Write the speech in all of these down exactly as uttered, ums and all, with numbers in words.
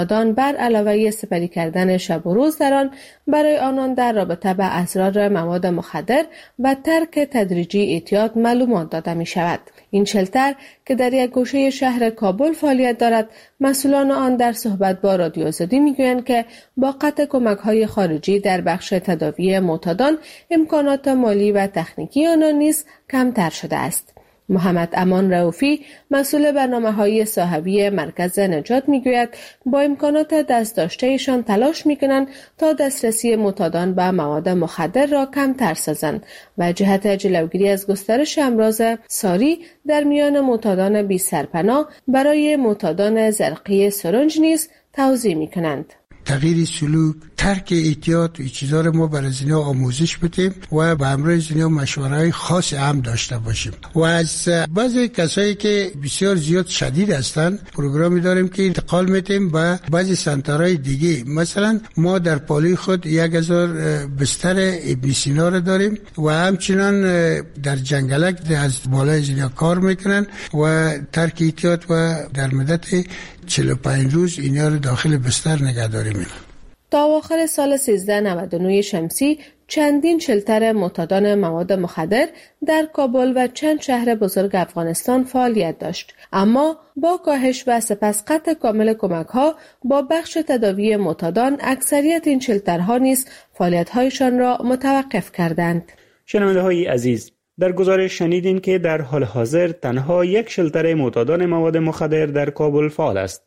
دان بر علاوه سپری کردن شب و روز در آن برای آنان در رابطه با اسرار مواد مخدر و ترک تدریجی اعتیاد معلومات داده می شود. این شلتر که در یک گوشه شهر کابل فعالیت دارد، مسئولان آن در صحبت با رادیو آزادی میگویند که با قطع کمک‌های خارجی در بخش تداوی معتادان، امکانات مالی و تکنیکی آنان نیز کمتر شده است. محمد امان رؤوفی مسئول برنامه‌های صحوی مرکز نجات میگوید با امکانات دست داشته‌شان تلاش می‌کنند تا دسترسی معتادان به مواد مخدر را کمتر سازند و جهت جلوگیری از گسترش امراض ساری در میان معتادان بی سرپناه برای معتادان زرقی سرنج نیز توزیع می‌کنند. تغییر سلوک، ترک اعتیاد، این چیزا رو ما برای اینا آموزش بدیم و به همراه اینا مشوره‌های خاص هم داشته باشیم. و از بعضی کسایی که بسیار زیاد شدید هستن، پروگرامی داریم که انتقال میدیم به بعضی سنترهای دیگه. مثلا ما در پالی خود یک هزار بستر ابن سینا رو داریم و همچنان در جنگلک از بالای اینا کار میکنن و ترک اعتیاد و در مدت چهل و پنج روز اینا رو داخل بستر نگه داریم. تا آخر سال سیزده نود و نه شمسی چندین شلتر معتادان مواد مخدر در کابل و چند شهر بزرگ افغانستان فعالیت داشت، اما با کاهش و سپس قطع کامل کمک‌ها با بخش تداوی معتادان، اکثریت این شلترها نیز فعالیت‌هایشان را متوقف کردند. شنونده‌های عزیز، در گزارش شنیدین که در حال حاضر تنها یک شلتر معتادان مواد مخدر در کابل فعال است.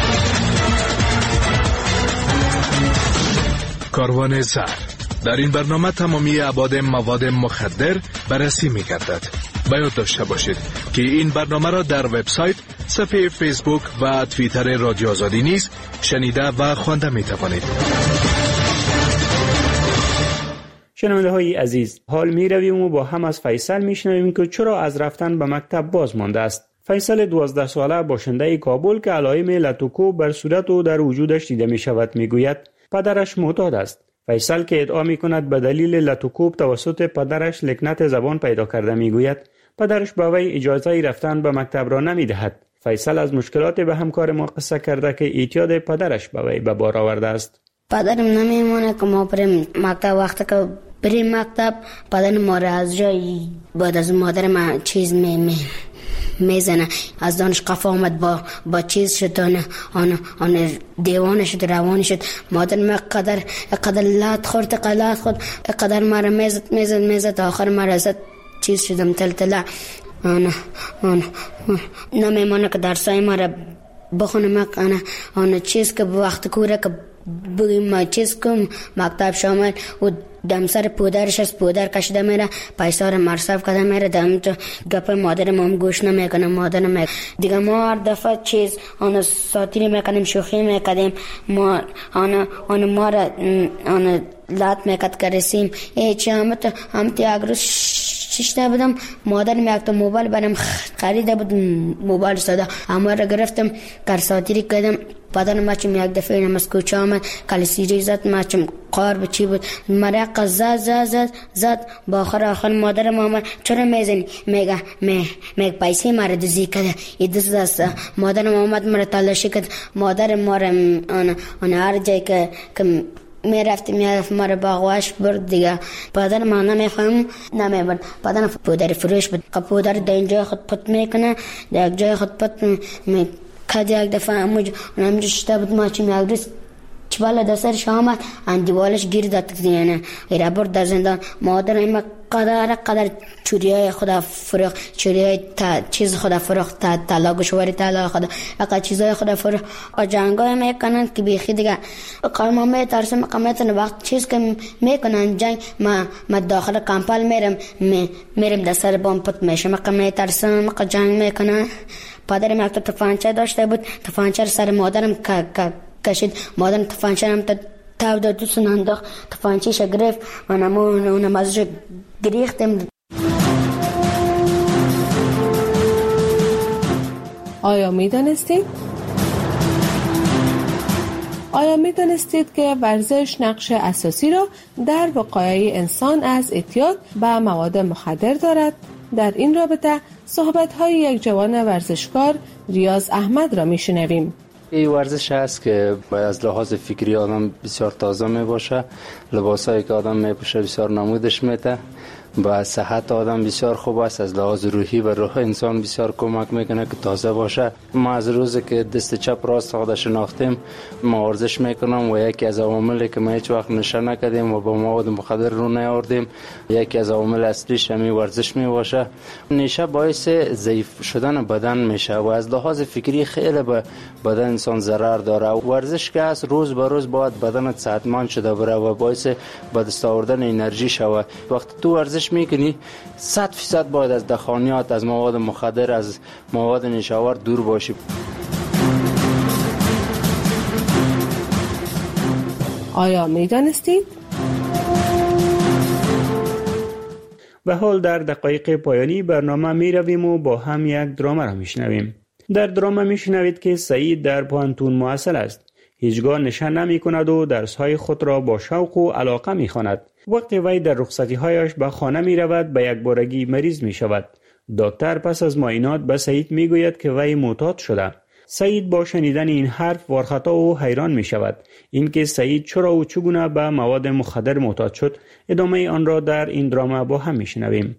کاروان زر. در این برنامه تمامی ابعاد مواد مخدر بررسی می‌گردد. باید داشته باشید که این برنامه را در وبسایت، صفحه فیسبوک و توییتر رادیو آزادی نیز شنیده و خوانده می‌توانید. شنونده‌های عزیز، حال می‌رویم و با هم از فیصل می‌شنویم که چرا از رفتن به مکتب باز مانده است. فیصل دوازده ساله باشنده کابل که علائم لاتوکو بر صورت و در وجودش دیده می‌شود می‌گوید پدرش معتاد است. فیصل که ادعا می‌کند به دلیل لاتوکوب توسط پدرش لکنت زبان پیدا کرده می‌گوید پدرش به وی اجازه رفتن به مکتب را نمی‌دهد. فیصل از مشکلات به همکار ما قصه کرده که اعتیاد پدرش به وی به بار آورده است. پدرم نمی‌مونه که ما بریم مکتب. وقتی که بریم مکتب پدر ما را از جای بعد از مادر ما چیز می می میزنه، از دانش قفا آمد با با چیز شد، آن آن آن دیوانه شد، روانه شد. مادر ما قدر قدر لات خورد قلات خود قدر ما را میزد میزد میزد آخر ما را زد چیز شدم تلتلا. آن آن نمیمونه که درسای ما را بخونم. آن آن چیز که وقت کوره که بگیم چیز کم مکتب شامل و دم سر پودرش از پودر کشیده میره، پیسا رو مصرف کرده میره، دم تو گپ مادر ما هم گوش نمیکنه. مادر میگه دیگه ما هر دفعه چیز آن ساتیری میکنیم، شوخی میکنیم، ما آن آن ما را آن لات میکرد که رسیم هیچ همت همت اگر ششته بودم مادر میگه تو موبایل برام خریده بود، موبایل صدا اما را گرفتم کار ساتیری کردم. پدرم ما چم یک دفعه نماز کوچه آمد کلی سیری زد، ما چم قار بچی بود مرا قزا زد زد زد با آخر آخر مادرم آمد چرا میزنی؟ میگه می میگه پیسه مرا دزدی کرده. این دزد است. مادرم آمد مرا تلاشی کرد. مادر مرا آن آن هر جایی که که می رفتم میرفت مرا باغواش برد دیگه. پدر ما نمیفهم نمیبرد. پدر پودر فروش بود. پودر در اینجا خود پت میکنه، در جای خود پت می کدی یک دفعه اموج نمیشه شده بود ما چی میگریست چبالا دستش آمد اندیوالش گیر داد دیگه ایرا برد در زندان. مادر این قدر قدر چوریای خدا فروخت، چوریای تا چیز خدا فروخت، تا طلا گوشواری طلا خدا اقا چیزای خدا فروخت. و جنگای میکنن که بیخی دیگه قوم میترسم قومتن وقت چیز که میکنن جنگ ما ما داخل کمپال میرم میرم در سر بام پت میشم قوم میترسم قوم جنگ میکنن. پدرم یک تفانچه داشته بود، تفانچه سر مادرم کشید. مادرم تفانچه هم تاو داد دوستون انداخت، تفانچهش گرفت و نمون ازش گریختم. آیا می دانستید؟ آیا می دانستید که ورزش نقش اساسی را در وقایع انسان از اعتیاد به مواد مخدر دارد؟ در این رابطه صحبت‌های یک جوان ورزشکار ریاض احمد را می‌شنویم. این ورزش هست که از لحاظ فکری آدم بسیار تازه می باشه، لباسایی که آدم می پوشه بسیار نمودش میده، با صحت آدم بسیار خوب است، از لحاظ روحی و روح انسان بسیار کمک میکنه که تازه باشه. ما از روزی که دست چپ راست خود شناختیم ما ورزش میکنم و یکی از عواملی که ما هیچ وقت نشه نکردیم و با مواد مخدر رو نیاوردیم، یکی از عوامل اصلیش همین ورزش می باشه. نشه باعث ضعیف شدن بدن میشه و از لحاظ فکری خیلی به بدن انسان ضرر داره. ورزش که هست روز به روز باید بدنت صحتمند شده بره و باعث به دست آوردن انرژی شوه. وقتی تو ورزش میکنی صد فیصد باید از دخانیات، از مواد مخدر، از مواد نشاور دور باشی. آیا میدانستید؟ به حال در دقایق پایانی برنامه می رویم و با هم یک درامه را می شنویم. در درامه می شنوید که سعید در پانتون محصل است. هیچگاه نشه نمی کند و درسهای خود را با شوق و علاقه می خواند. وقتی وی در رخصتی هایش به خانه می رود به یک بارگی مریض می شود. دکتر پس از معاینات به سعید می گوید که وی معتاد شده. سعید با شنیدن این حرف وارخطا و حیران می شود. اینکه سعید چرا و چگونه به مواد مخدر معتاد شد، ادامه آن را در این درامه با هم می شنویم.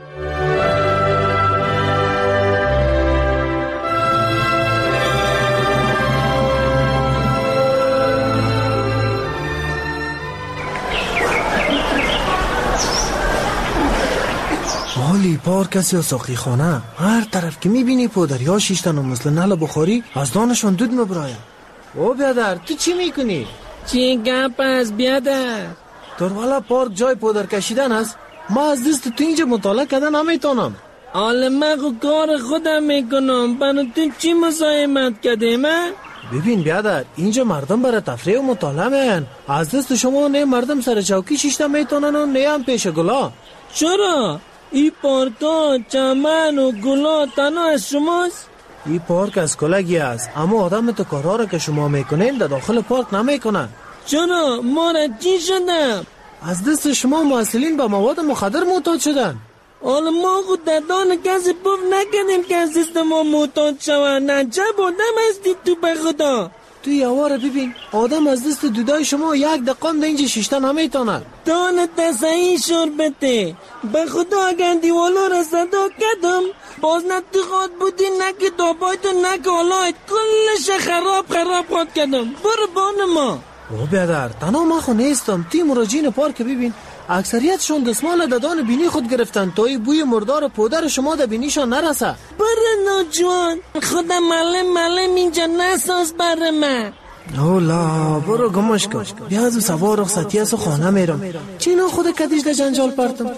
مالی پارک است یا ساقی خانه، هر طرف که میبینی پودریا شیشتن و مثل نل بخاری از دانشان دود مبرایم. او بیادر تو چی میکنی؟ چی گپ است بیادر؟ در والا پارک جای پودر کشیدن است، ما از دست تو اینجا مطالعه کردن نمیتونم. حالا من کار خودم میکنم، برای تو چی مزاحمت کرده من؟ ببین بیادر اینجا مردم برای تفریح و مطالعه میان، از دست شما نه مردم سر چوکی شیشتن میتونن و نه هم پیش گلا. چرا؟ این پارکا چمن و گلا تنها از شماست؟ این پارک از کلگی است، اما آدم تو کارها را که شما میکنین در داخل پارک نمیکنن. چرا؟ ما را چی شدم؟ از دست شما محصلین به مواد مخدر معتاد شدن. حالا ما خود در دان کسی پف نکردیم که از دست ما معتاد شوند. نجب آدم هستی تو به خدا. تو یواره ببین آدم از دست دودای شما یک دقیقه اینجا شیشتن نمیتونه. دانت تصحیح شربته به خدا اگر دیوالا را صدا کردم باز نه تو خواد بودی نه که دابایتو نه که حالایت کلش خراب خراب خواد کردم. برو بان ما. او بیادر تنها ما خو نیستم، تی مراجعین پارک ببین اکثریتشون دستمال ددان بینی خود گرفتن تا این بوی مردار پودر شما در بینیشان نرسه. بره ناجوان خدا ملم ملم اینجا نساز بره من. اولا برو گمش کن، بیا از سوار رخصتی از خانه میرم. چینا خود کدیش در جنجال پرتم.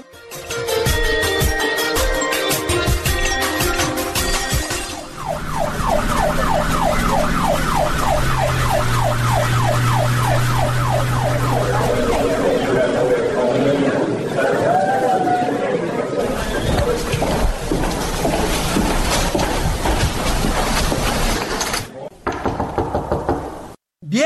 بیا.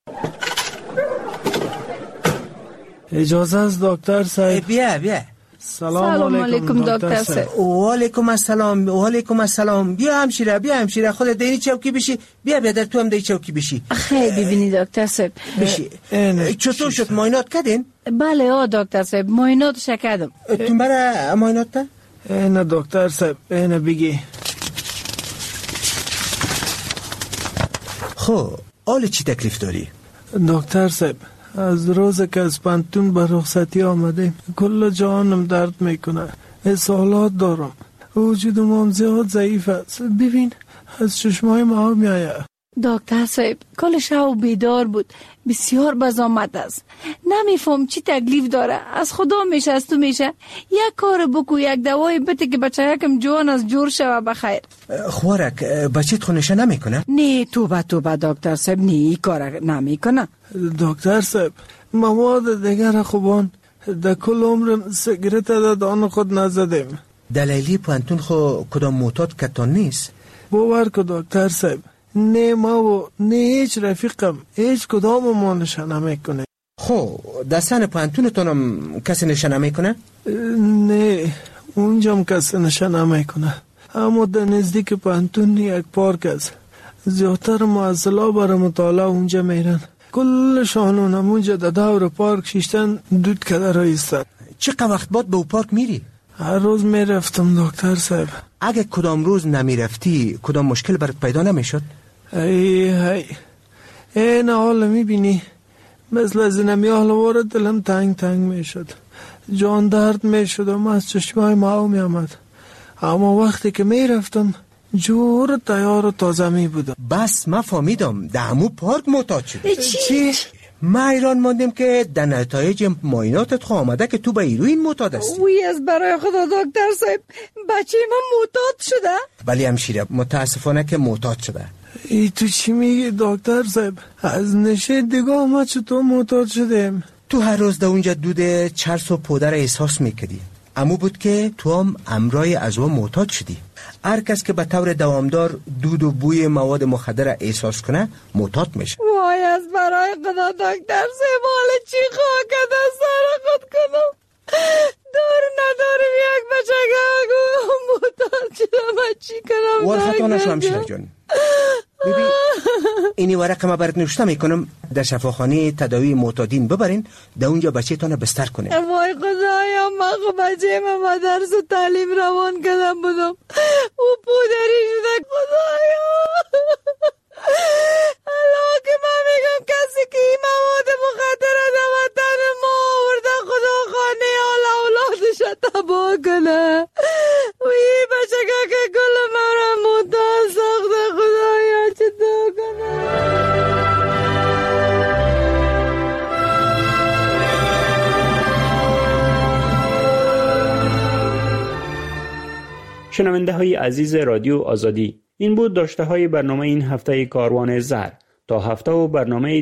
اجازه از دکتر صاحب. بیا بیا. سلام علیکم دکتر صاحب. و علیکم السلام و علیکم السلام. بیا همشیره بیا همشیره خودت دینی چوکی بشی. بیا بیادر تو هم دی چوکی بشی. خیلی ببینی دکتر صاحب بشی. چطور شد معاینات کردین؟ بله آ دکتر صاحب معایناتش کردم. تو برای معاینات تا؟ نه دکتر صاحب نه بگی. خب حالا چی تکلیف داری؟ دکتر صاحب از روز که از پانتون به رخصتی آمدیم کل جانم درد میکنه، اسهالات دارم، وجودم هم زیاد ضعیف است. ببین از چشمای ما میآید. دکتر صاحب کل شب بیدار بود، بسیار بزامت است، نمیفهم چی تکلیف داره، از خدا میشه از تو میشه، یک کار بکو یک دوای بده که بچه یکم جوان از جور شوه بخیر. خوارک بچه‌ت خونشه نمیکنه؟ نه توبه توبه دکتر صاحب نه این کار نمیکنه. دکتر صاحب مواد دیگر خوبان در کل عمرم سیگرت در دان خود نزدیم. دلیلی پانتون خو کدام معتاد کتان نیست؟ باور که دکتر صاحب نه ما و نه هیچ رفیقم هیچ کدام ما نشه نمیکنه. خو دستان پانتونتونم کسی نشه نمیکنه؟ نه اونجام کسی نشه نمیکنه، اما در نزدیک پانتون یک پارک است، زیادتر معضلا برای مطالعه اونجا میرن. کلشان اونجا در دور پارک شیشتن دود کده رایستن. چقدر وقت بعد به او پارک میری؟ هر روز میرفتم دکتر صاحب. اگه کدام روز نمیرفتی کدام مشکل برات پیدا نمیشد؟ ای ای این حال میبینی مثل از اینمی حال وارد دلم تنگ تنگ میشد، جان درد میشد و من از چشمای ماو میامد. اما وقتی که میرفتم جور تیار و تازه می بودم. بس من فهمیدم در همون پارک معتاد شدی. چی؟ ما ایران ماندیم که در نتایج معایناتت خواه آمده که تو به هیروئین معتاد هستی. وی از برای خدا دکتر صاحب بچه من معتاد شده؟ ولی همشیره متاسفانه که معتاد شده. ای تو چی میگی دکتر صاحب؟ از نشه دیگاه ما چطور معتاد شدیم؟ تو هر روز در اونجا دود چرس و پودر احساس میکردی. امو بود که تو هم امرای از او معتاد شدی. هر کس که به طور دوامدار دود و بوی مواد مخدر احساس کنه معتاد میشه. وای از برای خدا دکتر صاحب حالا چی خواه کده سر خود کنم؟ دار ندارم یک بچه گو معتاد شدم چی کنم؟ وال خطا نشو همشیره جان. ببین اینی ورق ما برات نوشته میکنم در شفاخانه تداوی معتادین ببرین در اونجا بچه تانه بستر کنه. وای خدایا من خب بچه من با درس و تعلیم روان کردم بودم او پودری شده خدایا. الان که من میگم کسی که این مواد مخدر در وطن ما آورده خدا خانه حال اولادش تباه کنه و این بچه که گل مرا معتاد ساخته خدایا چطور کنه. شنونده های عزیز رادیو آزادی، این بود داشته های برنامه این هفته کاروان زر. تا هفته و برنامه